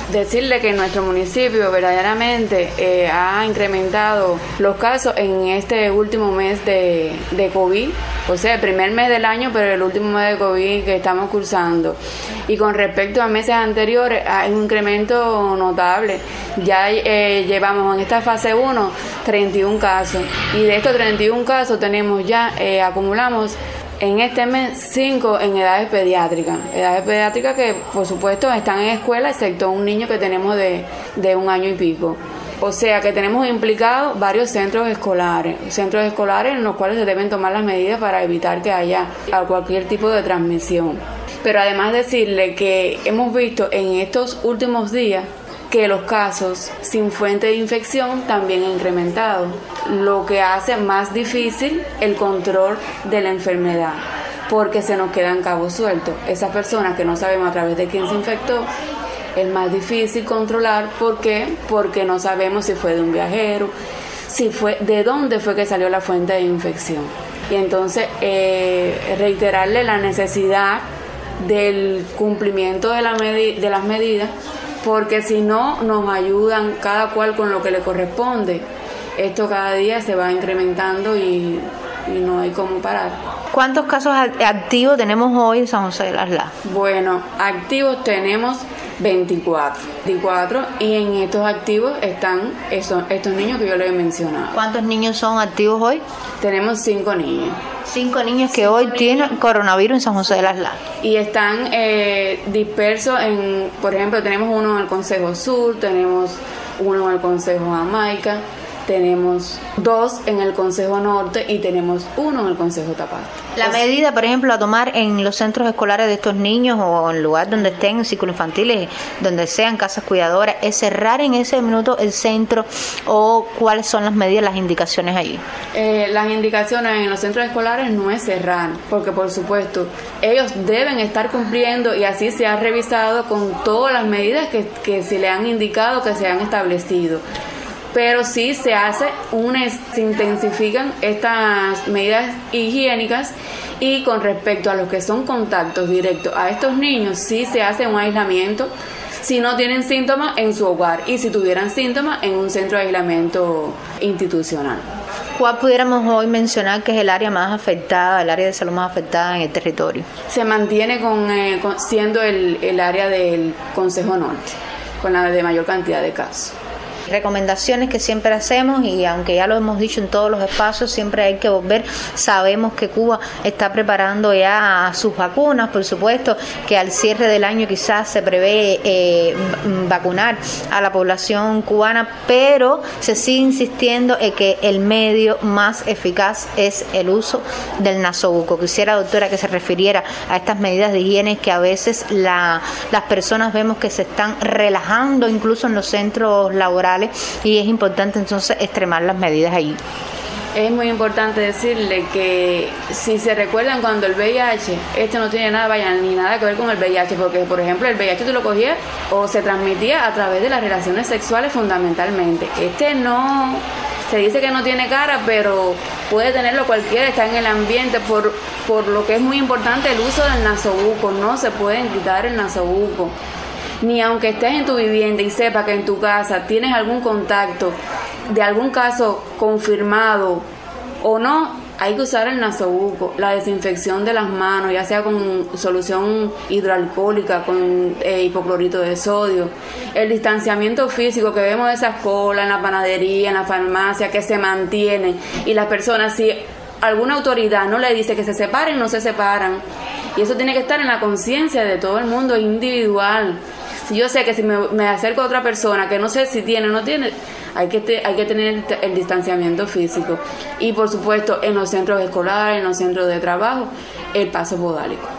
Decirle que nuestro municipio verdaderamente ha incrementado los casos en este último mes de COVID, o sea, el primer mes del año, pero el último mes de COVID que estamos cursando. Y con respecto a meses anteriores, hay un incremento notable. Ya llevamos en esta fase 1 31 casos, y de estos 31 casos tenemos ya, acumulamos en este mes 5 en edades pediátricas que por supuesto están en escuela, excepto un niño que tenemos de 1 año y pico. O sea que tenemos implicados varios centros escolares en los cuales se deben tomar las medidas para evitar que haya cualquier tipo de transmisión. Pero además decirle que hemos visto en estos últimos días que los casos sin fuente de infección también han incrementado, lo que hace más difícil el control de la enfermedad, porque se nos quedan cabos sueltos. Esas personas que no sabemos a través de quién se infectó, es más difícil controlar. ¿Por qué? Porque no sabemos si fue de un viajero, de dónde fue que salió la fuente de infección. Y entonces reiterarle la necesidad del cumplimiento de las medidas, porque si no nos ayudan cada cual con lo que le corresponde, esto cada día se va incrementando y no hay cómo parar. ¿Cuántos casos activos tenemos hoy en San José de las Lajas? Bueno, activos tenemos 24, y en estos activos están estos niños que yo les he mencionado. ¿Cuántos niños son activos hoy? Tenemos 5 niños. 5 niños que hoy tienen coronavirus en San José de las Lajas. Y están dispersos por ejemplo, tenemos uno en el Consejo Sur, tenemos uno en el Consejo Jamaica, tenemos 2 en el Consejo Norte y tenemos 1 en el Consejo Tapado. La medida, por ejemplo, a tomar en los centros escolares de estos niños o en el lugar donde estén, ciclos infantiles, donde sean casas cuidadoras, ¿es cerrar en ese minuto el centro o cuáles son las medidas, las indicaciones allí? Las indicaciones en los centros escolares no es cerrar, porque por supuesto ellos deben estar cumpliendo, y así se ha revisado con todas las medidas que se le han indicado, que se han establecido. Pero sí se intensifican estas medidas higiénicas, y con respecto a los que son contactos directos a estos niños, sí se hace un aislamiento si no tienen síntomas en su hogar, y si tuvieran síntomas en un centro de aislamiento institucional. ¿Cuál pudiéramos hoy mencionar que es el área más afectada, el área de salud más afectada en el territorio? Se mantiene siendo el área del Consejo Norte, con la de mayor cantidad de casos. Recomendaciones que siempre hacemos, y aunque ya lo hemos dicho en todos los espacios, siempre hay que volver. Sabemos que Cuba está preparando ya sus vacunas, por supuesto que al cierre del año quizás se prevé vacunar a la población cubana, pero se sigue insistiendo en que el medio más eficaz es el uso del nasobuco. Quisiera, doctora, que se refiriera a estas medidas de higiene que a veces las personas vemos que se están relajando incluso en los centros laborales, y es importante entonces extremar las medidas ahí. Es muy importante decirle que si se recuerdan cuando el VIH, no tiene ni nada que ver con el VIH, porque por ejemplo el VIH tú lo cogías o se transmitía a través de las relaciones sexuales fundamentalmente. No, se dice que no tiene cara, pero puede tenerlo cualquiera, está en el ambiente, por lo que es muy importante el uso del nasobuco. No se pueden quitar el nasobuco, ni aunque estés en tu vivienda y sepa que en tu casa tienes algún contacto de algún caso confirmado o no, hay que usar el nasobuco. La desinfección de las manos, ya sea con solución hidroalcohólica, con hipoclorito de sodio, el distanciamiento físico que vemos de esas colas en la panadería, en la farmacia, que se mantienen, y las personas, si alguna autoridad no le dice que se separen, no se separan, y eso tiene que estar en la conciencia de todo el mundo, individual. Si yo sé que si me acerco a otra persona que no sé si tiene o no tiene, hay que tener el distanciamiento físico. Y por supuesto en los centros escolares, en los centros de trabajo, el paso podálico.